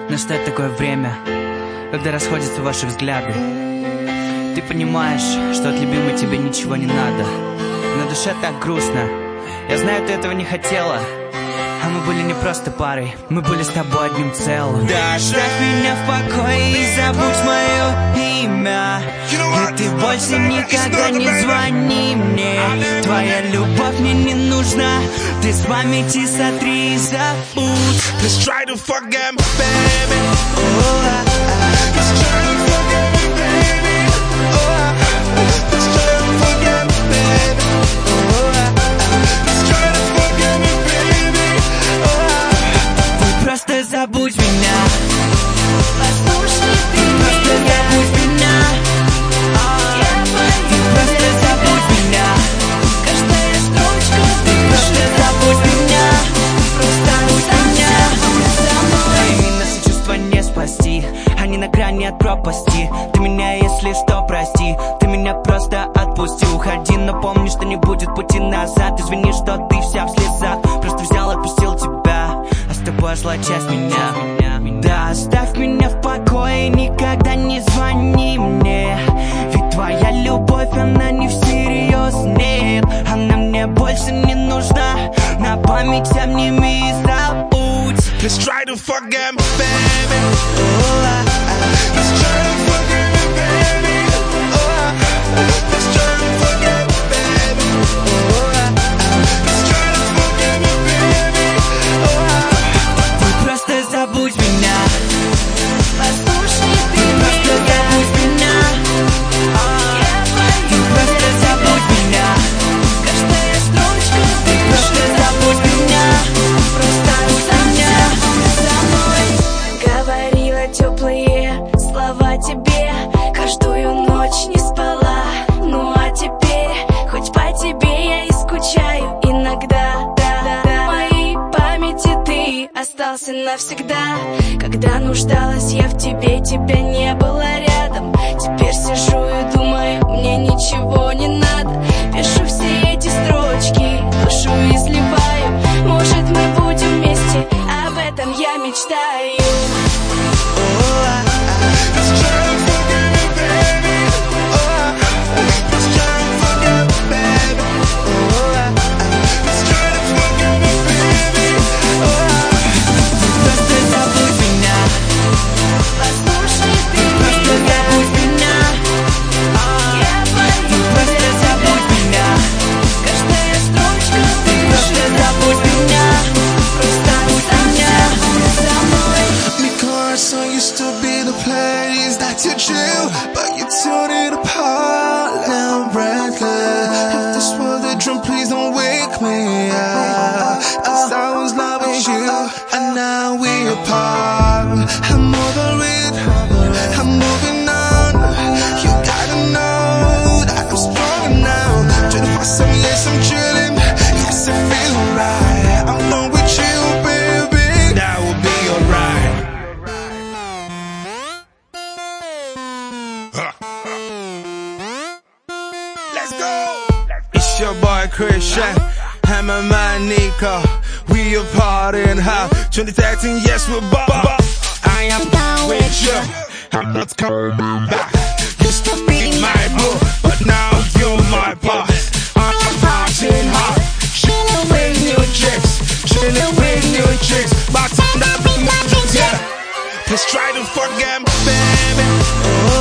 Настает такое время, когда расходятся ваши взгляды. Ты понимаешь, что от любимой тебе ничего не надо. На душе так грустно. Я знаю, ты этого не хотела. А мы были не просто парой, мы были с тобой одним целым. Да оставь меня в покое и забудь мое имя. И ты больше никогда не звони мне. Твоя любовь мне не нужна. Ты с памяти сотри и забудь. Let's try to forget me, baby. Let's try to forget me, baby. Let's try to forget me, baby. Let's try to forget me, baby. Ты просто забудь меня. Послушай ты Просто меня. забудь меня. Ты просто забудь меня. Каждая строчка Просто забудь меня. Просто забудь меня. Твои наши чувства не спасти. Они на грани от пропасти. Ты меня, если что, прости. Ты меня просто отпусти. Уходи, но помни, что не будет пути назад. Извини, что ты вся в слезах. Просто взял, отпустил тебя. А с тобой шла часть меня. Да оставь меня в покое, никогда не звони мне. Ведь твоя любовь, она не всерьез, нет. Она мне больше не нужна. На память обними и забудь. Let's try to forget me, baby. Let's try to forget me, baby. Let's try to forget me, baby. Let's try to forget me, baby. Ты просто забудь меня. Послушай ты Просто меня. забудь меня. Ты просто забудь меня. Каждая строчка Просто забудь меня. Просто забудь меня. говорила теплые слова тебе. Каждую ночь не спала. Ну а теперь хоть по тебе я и скучаю иногда. В моей памяти ты остался навсегда. Когда нуждалась я в тебе, тебя не было рядом. Теперь сижу и думаю, мне ничего не надо. Пишу все эти строчки, душу изливаю. Может, мы будем вместе, об этом я мечтаю. Let's try to forget me, baby. Let's try to forget me, baby. Let's try to forget me, baby. Просто забудь меня. Послушай ты Просто меня. забудь меня. Ты просто забудь меня. Каждая строчка Просто забудь меня. Просто забудь меня. за мной. Because I used to be the place that you chill, but you torn it apart. Now I'm breathless. If this was a dream, please don't wake me up. 'Cause I was loving you, and now we're apart. I'm over it, I'm moving on. You gotta know that I'm stronger now. 24/7, yes, I'm chilling. Yes, I feel alright. I'm done with you, baby. That will be alright. Let's go. It's your boy Christian and my man Nico. We are partying hard. 2013, yes, we're bop. I am down with you. I'm not coming back. Used to be my boo, but now you're my boss. I'm partying hard. Chilling with new chicks. Chilling with new chicks. But I'm not yeah. Let's try to forget me, baby.